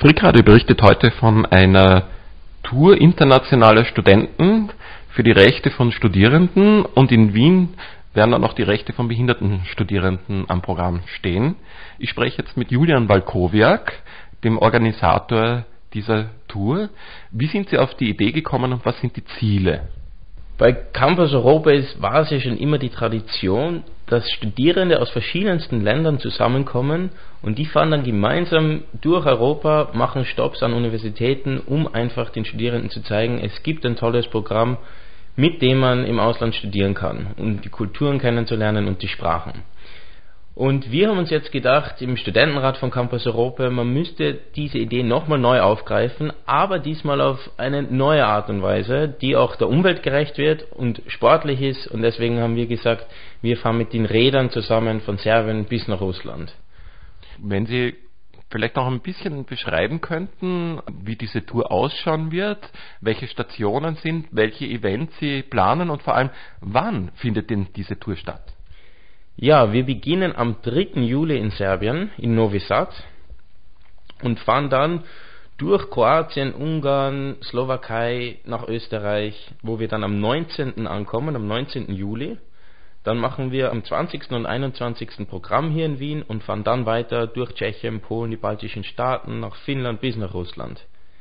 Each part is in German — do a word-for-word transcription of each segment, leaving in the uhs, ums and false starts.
Frick-Radio berichtet heute von einer Tour internationaler Studenten für die Rechte von Studierenden, und in Wien werden dann auch die Rechte von behinderten Studierenden am Programm stehen. Ich spreche jetzt mit Julian Walkowiak, dem Organisator dieser Tour. Wie sind Sie auf die Idee gekommen und was sind die Ziele? Bei Campus Europa ist, war es ja schon immer die Tradition, dass Studierende aus verschiedensten Ländern zusammenkommen und die fahren dann gemeinsam durch Europa, machen Stopps an Universitäten, um einfach den Studierenden zu zeigen, es gibt ein tolles Programm, mit dem man im Ausland studieren kann, um die Kulturen kennenzulernen und die Sprachen. Und wir haben uns jetzt gedacht, im Studentenrat von Campus Europa, man müsste diese Idee nochmal neu aufgreifen, aber diesmal auf eine neue Art und Weise, die auch der Umwelt gerecht wird und sportlich ist, und deswegen haben wir gesagt, wir fahren mit den Rädern zusammen von Serbien bis nach Russland. Wenn Sie vielleicht noch ein bisschen beschreiben könnten, wie diese Tour ausschauen wird, welche Stationen sind, welche Events Sie planen und vor allem, wann findet denn diese Tour statt? Ja, wir beginnen am dritten Juli in Serbien, in Novi Sad, und fahren dann durch Kroatien, Ungarn, Slowakei nach Österreich, wo wir dann am neunzehnten ankommen, am neunzehnten Juli. Dann machen wir am zwanzigsten und einundzwanzigsten Programm hier in Wien und fahren dann weiter durch Tschechien, Polen, die baltischen Staaten, nach Finnland bis nach Russland.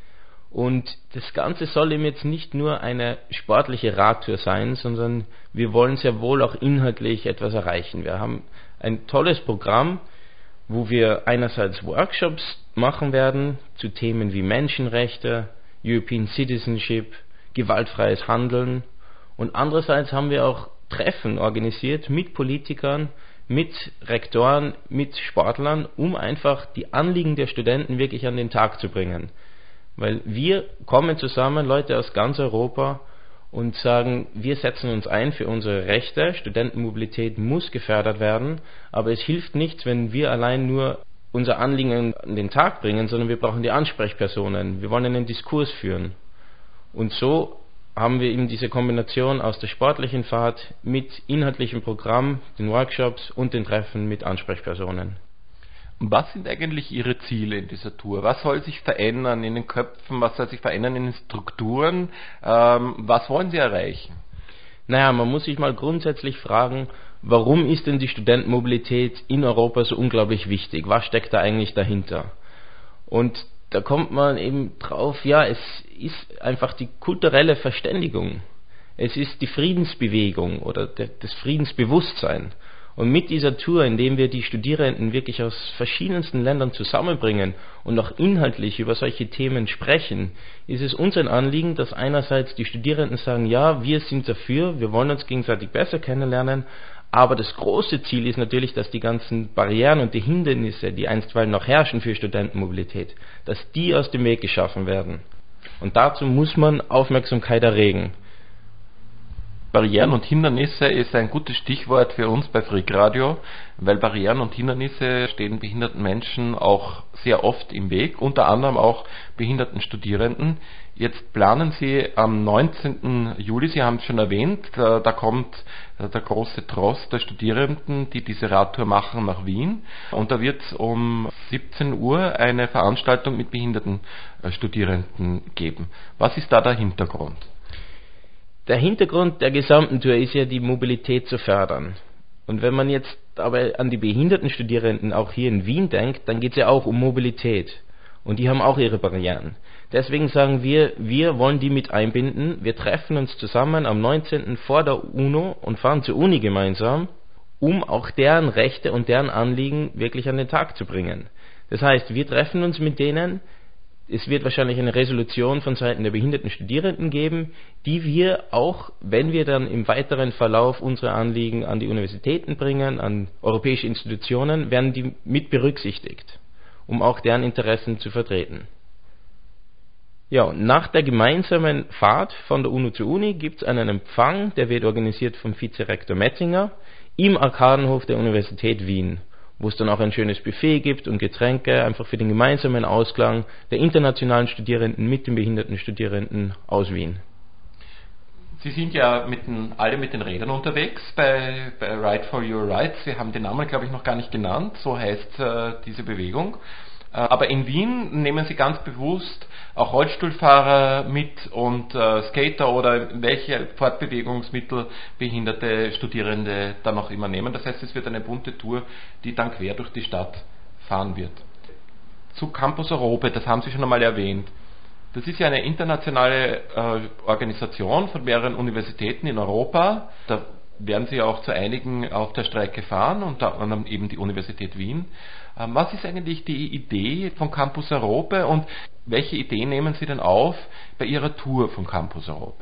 Und das Ganze soll eben jetzt nicht nur eine sportliche Radtour sein, sondern wir wollen sehr wohl auch inhaltlich etwas erreichen. Wir haben ein tolles Programm, wo wir einerseits Workshops machen werden zu Themen wie Menschenrechte, European Citizenship, gewaltfreies Handeln, und andererseits haben wir auch Treffen organisiert mit Politikern, mit Rektoren, mit Sportlern, um einfach die Anliegen der Studenten wirklich an den Tag zu bringen. Weil wir kommen zusammen, Leute aus ganz Europa, und sagen, wir setzen uns ein für unsere Rechte, Studentenmobilität muss gefördert werden, aber es hilft nichts, wenn wir allein nur unser Anliegen an den Tag bringen, sondern wir brauchen die Ansprechpersonen, wir wollen einen Diskurs führen. Und so haben wir eben diese Kombination aus der sportlichen Fahrt mit inhaltlichem Programm, den Workshops und den Treffen mit Ansprechpersonen. Was sind eigentlich Ihre Ziele in dieser Tour? Was soll sich verändern in den Köpfen? Was soll sich verändern in den Strukturen? Ähm, was wollen Sie erreichen? Naja, man muss sich mal grundsätzlich fragen, warum ist denn die Studentenmobilität in Europa so unglaublich wichtig? Was steckt da eigentlich dahinter? Und da kommt man eben drauf, ja, es ist einfach die kulturelle Verständigung. Es ist die Friedensbewegung oder das Friedensbewusstsein. Und mit dieser Tour, indem wir die Studierenden wirklich aus verschiedensten Ländern zusammenbringen und auch inhaltlich über solche Themen sprechen, ist es uns ein Anliegen, dass einerseits die Studierenden sagen, ja, wir sind dafür, wir wollen uns gegenseitig besser kennenlernen, aber das große Ziel ist natürlich, dass die ganzen Barrieren und die Hindernisse, die einstweilen noch herrschen für Studentenmobilität, dass die aus dem Weg geschaffen werden. Und dazu muss man Aufmerksamkeit erregen. Barrieren und Hindernisse ist ein gutes Stichwort für uns bei Frick-Radio, weil Barrieren und Hindernisse stehen behinderten Menschen auch sehr oft im Weg, unter anderem auch behinderten Studierenden. Jetzt planen Sie am neunzehnten Juli, Sie haben es schon erwähnt, da, da kommt der große Tross der Studierenden, die diese Radtour machen, nach Wien, und da wird es um siebzehn Uhr eine Veranstaltung mit behinderten Studierenden geben. Was ist da der Hintergrund? Der Hintergrund der gesamten Tour ist ja, die Mobilität zu fördern. Und wenn man jetzt aber an die behinderten Studierenden auch hier in Wien denkt, dann geht es ja auch um Mobilität. Und die haben auch ihre Barrieren. Deswegen sagen wir, wir wollen die mit einbinden. Wir treffen uns zusammen am neunzehnten vor der UNO und fahren zur Uni gemeinsam, um auch deren Rechte und deren Anliegen wirklich an den Tag zu bringen. Das heißt, wir treffen uns mit denen. Es wird wahrscheinlich eine Resolution von Seiten der behinderten Studierenden geben, die wir auch, wenn wir dann im weiteren Verlauf unsere Anliegen an die Universitäten bringen, an europäische Institutionen, werden die mit berücksichtigt, um auch deren Interessen zu vertreten. Ja, und nach der gemeinsamen Fahrt von der UNO zur Uni gibt es einen Empfang, der wird organisiert vom Vizerektor Metzinger im Arkadenhof der Universität Wien, wo es dann auch ein schönes Buffet gibt und Getränke, einfach für den gemeinsamen Ausklang der internationalen Studierenden mit den behinderten Studierenden aus Wien. Sie sind ja mit den, alle mit den Rädern unterwegs bei, bei Ride for Your Rights. Sie haben den Namen, glaube ich, noch gar nicht genannt, so heißt äh, diese Bewegung. Aber in Wien nehmen Sie ganz bewusst auch Rollstuhlfahrer mit und äh, Skater oder welche Fortbewegungsmittel behinderte Studierende dann auch immer nehmen. Das heißt, es wird eine bunte Tour, die dann quer durch die Stadt fahren wird. Zu Campus Europe, das haben Sie schon einmal erwähnt. Das ist ja eine internationale äh, Organisation von mehreren Universitäten in Europa. Da werden Sie auch zu einigen auf der Strecke fahren, unter anderem eben die Universität Wien. Ähm, was ist eigentlich die Idee von Campus Europe und welche Idee nehmen Sie denn auf bei Ihrer Tour von Campus Europe?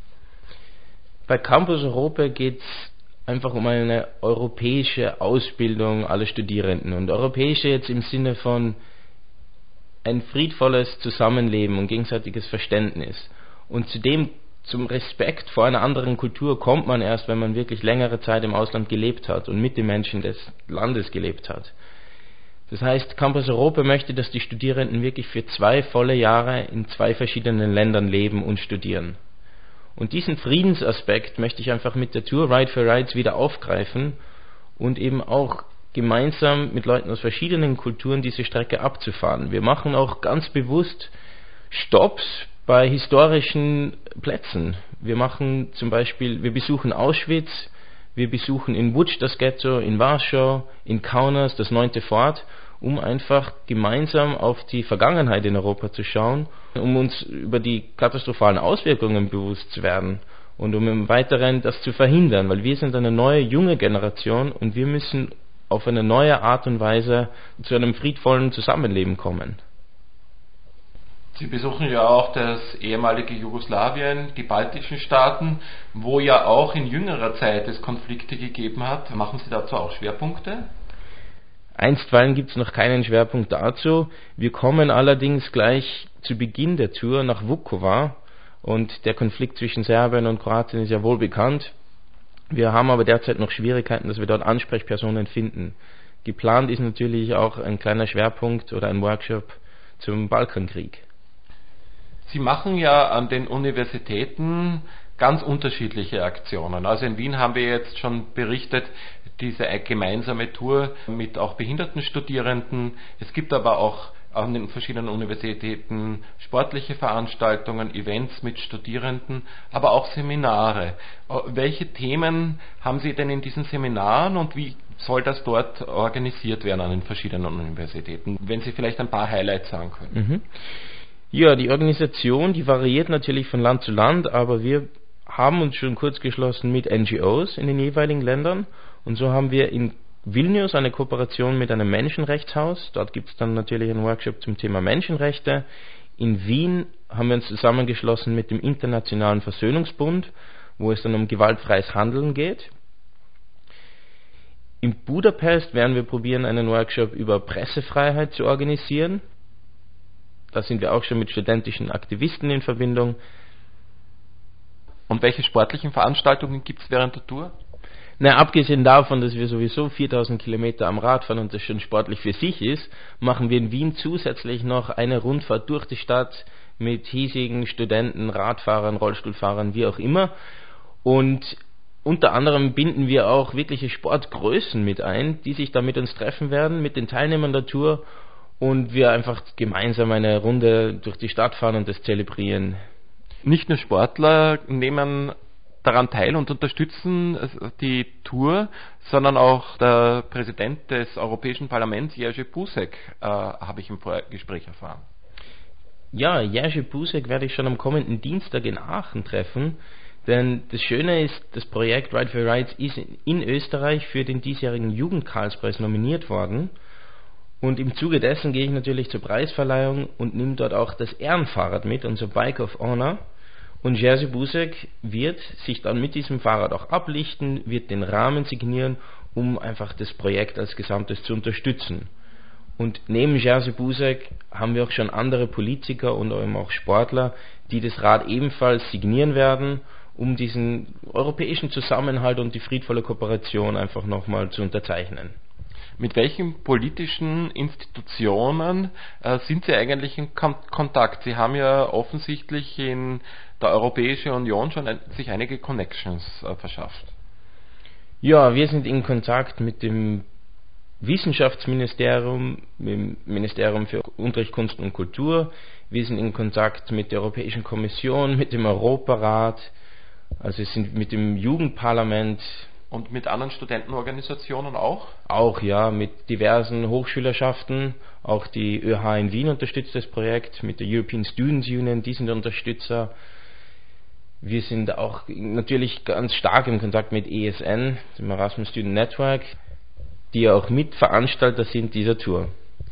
Bei Campus Europe geht es einfach um eine europäische Ausbildung aller Studierenden. Und europäische jetzt im Sinne von ein friedvolles Zusammenleben und gegenseitiges Verständnis. Und zudem zum Respekt vor einer anderen Kultur kommt man erst, wenn man wirklich längere Zeit im Ausland gelebt hat und mit den Menschen des Landes gelebt hat. Das heißt, Campus Europe möchte, dass die Studierenden wirklich für zwei volle Jahre in zwei verschiedenen Ländern leben und studieren. Und diesen Friedensaspekt möchte ich einfach mit der Tour Ride for Rides wieder aufgreifen und eben auch gemeinsam mit Leuten aus verschiedenen Kulturen diese Strecke abzufahren. Wir machen auch ganz bewusst Stopps bei historischen Plätzen. Wir machen zum Beispiel, wir besuchen Auschwitz, wir besuchen in Łódź das Ghetto, in Warschau, in Kaunas das neunte Fort, um einfach gemeinsam auf die Vergangenheit in Europa zu schauen, um uns über die katastrophalen Auswirkungen bewusst zu werden und um im Weiteren das zu verhindern, weil wir sind eine neue, junge Generation und wir müssen auf eine neue Art und Weise zu einem friedvollen Zusammenleben kommen. Sie besuchen ja auch das ehemalige Jugoslawien, die baltischen Staaten, wo ja auch in jüngerer Zeit es Konflikte gegeben hat. Machen Sie dazu auch Schwerpunkte? Einstweilen gibt es noch keinen Schwerpunkt dazu. Wir kommen allerdings gleich zu Beginn der Tour nach Vukovar und der Konflikt zwischen Serbien und Kroatien ist ja wohl bekannt. Wir haben aber derzeit noch Schwierigkeiten, dass wir dort Ansprechpersonen finden. Geplant ist natürlich auch ein kleiner Schwerpunkt oder ein Workshop zum Balkankrieg. Sie machen ja an den Universitäten ganz unterschiedliche Aktionen. Also in Wien haben wir jetzt schon berichtet, diese gemeinsame Tour mit auch behinderten Studierenden. Es gibt aber auch an den verschiedenen Universitäten sportliche Veranstaltungen, Events mit Studierenden, aber auch Seminare. Welche Themen haben Sie denn in diesen Seminaren und wie soll das dort organisiert werden an den verschiedenen Universitäten? Wenn Sie vielleicht ein paar Highlights sagen können. Mhm. Ja, die Organisation, die variiert natürlich von Land zu Land, aber wir haben uns schon kurz geschlossen mit N G Os in den jeweiligen Ländern und so haben wir in Vilnius eine Kooperation mit einem Menschenrechtshaus. Dort gibt es dann natürlich einen Workshop zum Thema Menschenrechte. In Wien haben wir uns zusammengeschlossen mit dem Internationalen Versöhnungsbund, wo es dann um gewaltfreies Handeln geht. In Budapest werden wir probieren, einen Workshop über Pressefreiheit zu organisieren. Da sind wir auch schon mit studentischen Aktivisten in Verbindung. Und welche sportlichen Veranstaltungen gibt es während der Tour? Na, abgesehen davon, dass wir sowieso viertausend Kilometer am Rad fahren und das schon sportlich für sich ist, machen wir in Wien zusätzlich noch eine Rundfahrt durch die Stadt mit hiesigen Studenten, Radfahrern, Rollstuhlfahrern, wie auch immer. Und unter anderem binden wir auch wirkliche Sportgrößen mit ein, die sich da mit uns treffen werden, mit den Teilnehmern der Tour und wir einfach gemeinsam eine Runde durch die Stadt fahren und das zelebrieren. Nicht nur Sportler nehmen daran teil und unterstützen die Tour, sondern auch der Präsident des Europäischen Parlaments, Jerzy Buzek, äh, habe ich im Vorgespräch erfahren. Ja, Jerzy Buzek werde ich schon am kommenden Dienstag in Aachen treffen, denn das Schöne ist, das Projekt Ride for Rides ist in Österreich für den diesjährigen Jugend-Karlspreis nominiert worden und im Zuge dessen gehe ich natürlich zur Preisverleihung und nehme dort auch das Ehrenfahrrad mit, unser Bike of Honor. Und Jerzy Buzek wird sich dann mit diesem Fahrrad auch ablichten, wird den Rahmen signieren, um einfach das Projekt als Gesamtes zu unterstützen. Und neben Jerzy Buzek haben wir auch schon andere Politiker und auch Sportler, die das Rad ebenfalls signieren werden, um diesen europäischen Zusammenhalt und die friedvolle Kooperation einfach nochmal zu unterzeichnen. Mit welchen politischen Institutionen äh, sind Sie eigentlich in Kon- Kontakt? Sie haben ja offensichtlich in der Europäischen Union schon ein, sich einige Connections äh, verschafft. Ja, wir sind in Kontakt mit dem Wissenschaftsministerium, mit dem Ministerium für Unterricht, Kunst und Kultur. Wir sind in Kontakt mit der Europäischen Kommission, mit dem Europarat, also sind mit dem Jugendparlament. Und mit anderen Studentenorganisationen auch? Auch, ja, mit diversen Hochschülerschaften. Auch die Ö H in Wien unterstützt das Projekt, mit der European Students Union, die sind Unterstützer. Wir sind auch natürlich ganz stark im Kontakt mit E S N, dem Erasmus Student Network, die ja auch Mitveranstalter sind dieser Tour.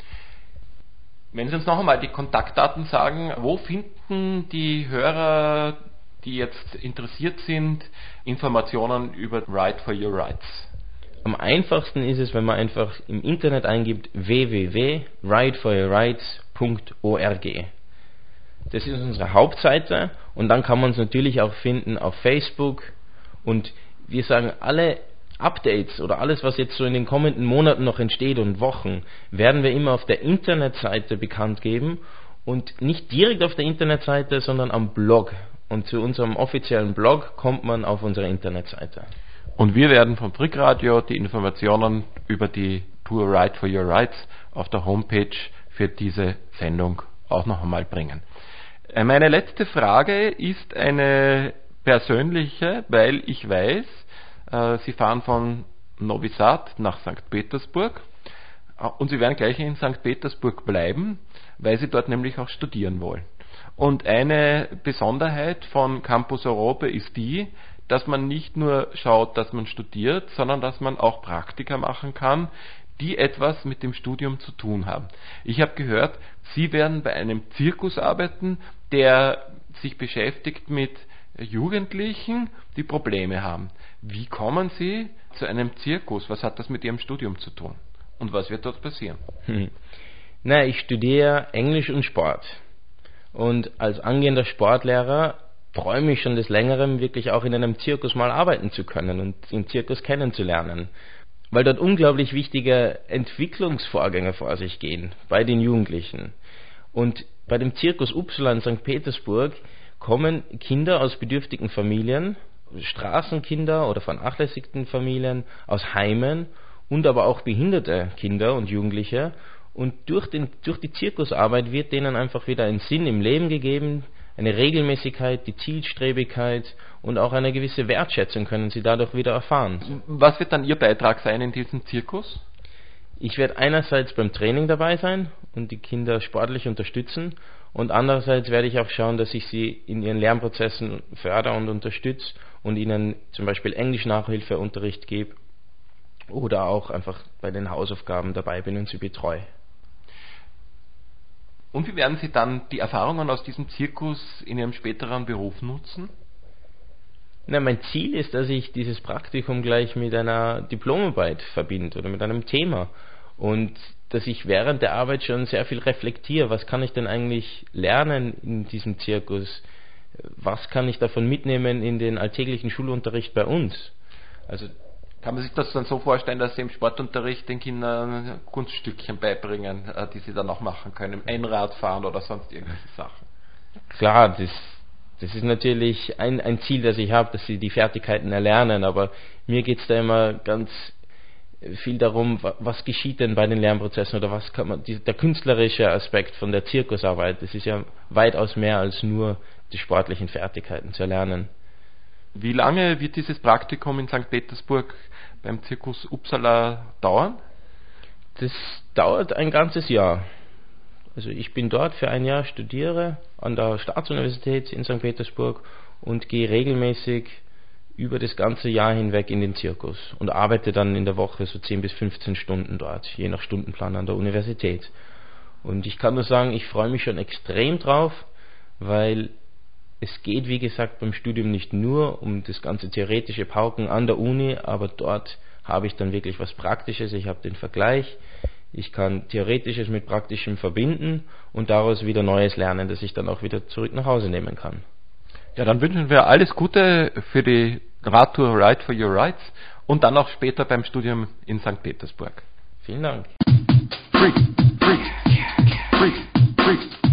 Wenn Sie uns noch einmal die Kontaktdaten sagen, wo finden die Hörer, die jetzt interessiert sind, Informationen über Write for Your Rights? Am einfachsten ist es, wenn man einfach im Internet eingibt w w w punkt write for your rights punkt org. Das ist unsere Hauptseite und dann kann man es natürlich auch finden auf Facebook, und wir sagen, alle Updates oder alles, was jetzt so in den kommenden Monaten noch entsteht und Wochen, werden wir immer auf der Internetseite bekannt geben, und nicht direkt auf der Internetseite, sondern am Blog. Und zu unserem offiziellen Blog kommt man auf unsere Internetseite. Und wir werden vom Frick Radio die Informationen über die Tour Write for Your Rights auf der Homepage für diese Sendung auch noch einmal bringen. Meine letzte Frage ist eine persönliche, weil ich weiß, äh, Sie fahren von Novi Sad nach Sankt Petersburg, äh, und Sie werden gleich in Sankt Petersburg bleiben, weil Sie dort nämlich auch studieren wollen. Und eine Besonderheit von Campus Europe ist die, dass man nicht nur schaut, dass man studiert, sondern dass man auch Praktika machen kann, die etwas mit dem Studium zu tun haben. Ich habe gehört, Sie werden bei einem Zirkus arbeiten, der sich beschäftigt mit Jugendlichen, die Probleme haben. Wie kommen Sie zu einem Zirkus? Was hat das mit Ihrem Studium zu tun? Und was wird dort passieren? Hm. Na, ich studiere Englisch und Sport. Und als angehender Sportlehrer träume ich schon des Längeren, wirklich auch in einem Zirkus mal arbeiten zu können und den Zirkus kennenzulernen. Weil dort unglaublich wichtige Entwicklungsvorgänge vor sich gehen bei den Jugendlichen. Und bei dem Zirkus Uppsala in Sankt Petersburg kommen Kinder aus bedürftigen Familien, Straßenkinder oder vernachlässigten Familien, aus Heimen und aber auch behinderte Kinder und Jugendliche. Und durch, den, durch die Zirkusarbeit wird denen einfach wieder ein Sinn im Leben gegeben, eine Regelmäßigkeit, die Zielstrebigkeit und auch eine gewisse Wertschätzung können sie dadurch wieder erfahren. Was wird dann Ihr Beitrag sein in diesem Zirkus? Ich werde einerseits beim Training dabei sein und die Kinder sportlich unterstützen, und andererseits werde ich auch schauen, dass ich sie in ihren Lernprozessen fördere und unterstütze und ihnen zum Beispiel Englisch-Nachhilfeunterricht gebe oder auch einfach bei den Hausaufgaben dabei bin und sie betreue. Und wie werden Sie dann die Erfahrungen aus diesem Zirkus in Ihrem späteren Beruf nutzen? Na, mein Ziel ist, dass ich dieses Praktikum gleich mit einer Diplomarbeit verbinde oder mit einem Thema, und dass ich während der Arbeit schon sehr viel reflektiere. Was kann ich denn eigentlich lernen in diesem Zirkus? Was kann ich davon mitnehmen in den alltäglichen Schulunterricht bei uns? Also kann man sich das dann so vorstellen, dass Sie im Sportunterricht den Kindern Kunststückchen beibringen, die sie dann auch machen können, Einrad fahren oder sonst irgendwelche Sachen? Klar, das, das ist natürlich ein, ein Ziel, das ich habe, dass sie die Fertigkeiten erlernen, aber mir geht es da immer ganz viel darum, was geschieht denn bei den Lernprozessen oder was kann man, die, der künstlerische Aspekt von der Zirkusarbeit, das ist ja weitaus mehr als nur die sportlichen Fertigkeiten zu erlernen. Wie lange wird dieses Praktikum in Sankt Petersburg beim Zirkus Uppsala dauern? Das dauert ein ganzes Jahr. Also ich bin dort für ein Jahr, studiere an der Staatsuniversität in Sankt Petersburg und gehe regelmäßig über das ganze Jahr hinweg in den Zirkus und arbeite dann in der Woche so zehn bis fünfzehn Stunden dort, je nach Stundenplan an der Universität. Und ich kann nur sagen, ich freue mich schon extrem drauf, weil es geht, wie gesagt, beim Studium nicht nur um das ganze theoretische Pauken an der Uni, aber dort habe ich dann wirklich was Praktisches, ich habe den Vergleich, ich kann Theoretisches mit Praktischem verbinden und daraus wieder Neues lernen, das ich dann auch wieder zurück nach Hause nehmen kann. Ja, dann wünschen wir alles Gute für die Radtour Write for Your Rights und dann auch später beim Studium in Sankt Petersburg. Vielen Dank. Freak, freak, freak, freak.